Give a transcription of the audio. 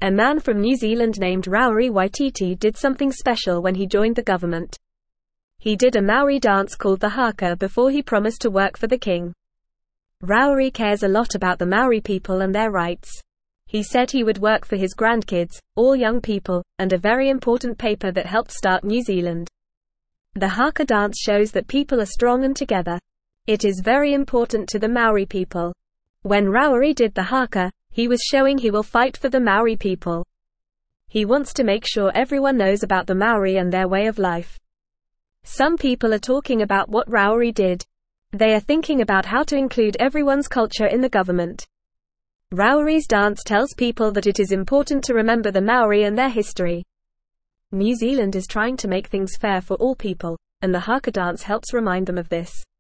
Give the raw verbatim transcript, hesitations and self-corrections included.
A man from New Zealand named Rauri Waititi did something special when he joined the government. He did a Maori dance called the haka before he promised to work for the king. Rauri cares a lot about the Maori people and their rights. He said he would work for his grandkids, all young people, and a very important paper that helped start New Zealand. The haka dance shows that people are strong and together. It is very important to the Maori people. When Rauri did the haka, he was showing he will fight for the Maori people. He wants to make sure everyone knows about the Maori and their way of life. Some people are talking about what Rauri did. They are thinking about how to include everyone's culture in the government. Rauri's dance tells people that it is important to remember the Maori and their history. New Zealand is trying to make things fair for all people, and the haka dance helps remind them of this.